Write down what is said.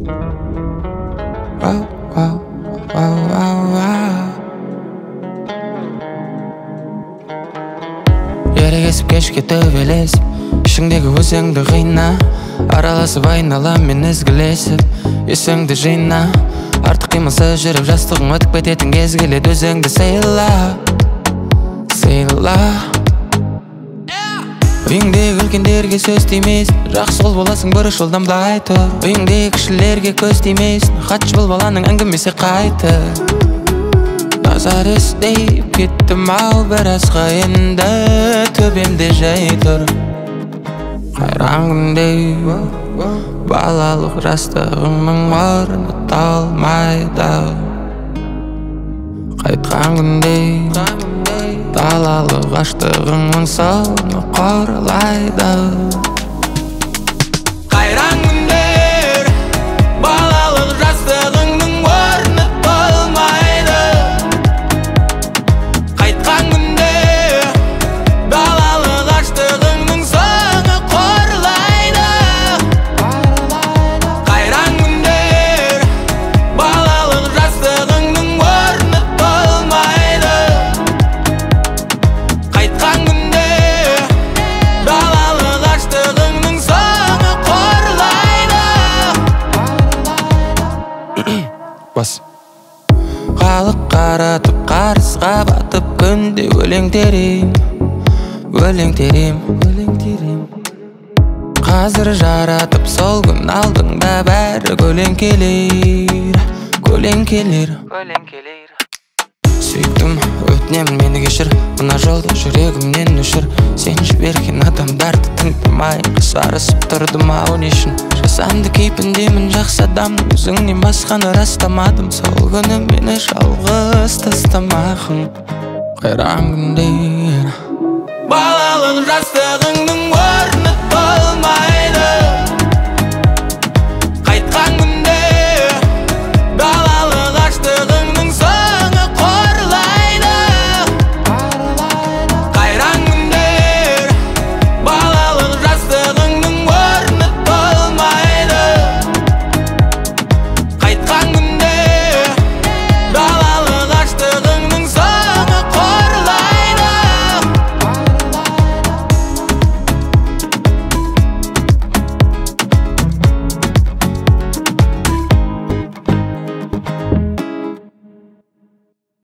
Wow, wow, wow, wow, wow. Ерегесіп кешке төбелесіп, ішіңдегі өзіңді қина, араласып айналам мен ізгілесіп, есіңді жина. Артық қимылсыз жүріп жастығың өтіп кететін кез келеді, өзіңді сыйла, сыйла. Үйіңдегі үлкендерге сөз тимейсің, жақсы бол боласың бұрыш жолдан былай тұр. Үйіңдегі кішілерге көз тимейсің, хатшы бол баланың әңгімесі қайты. Назар іздеп кеттім ау біразға енді, төбемде жай тұр. Қайран күнде балалық жастығыңның орны толмайды. Қайтқан күнде далалық аштығыңның соңы қорлайды. Қайран күндер балалық жастығыңның орны толмайды. Қайтқан күнде далалық аштығыңның соңы қорлайды. Қайран күндер балалық жастығыңның орны толмайды. Қайтқан күнде далалық аштығыңның соңы қорлайды. Бас халық қаратып қарызға батып күнде өлең терем, өлең терем, өлең терем. Қазір жаратып сол күн алдыңда бәрі көлеңкелер, көлеңкелер, көлеңкелер. Сүйіктім, өтінемін мені кешір, мына жолда жүрегімнен өшір. Сен жіберген адамдарды тыңдамай қасарысып тұрдым ау не үшін? Жасанды кейпіндемін жақсы адамның, өзіңнен басқаны растамадым. Сол күні мені жалғыз тастамағын. Қайран күндер балалық жастығыңның орны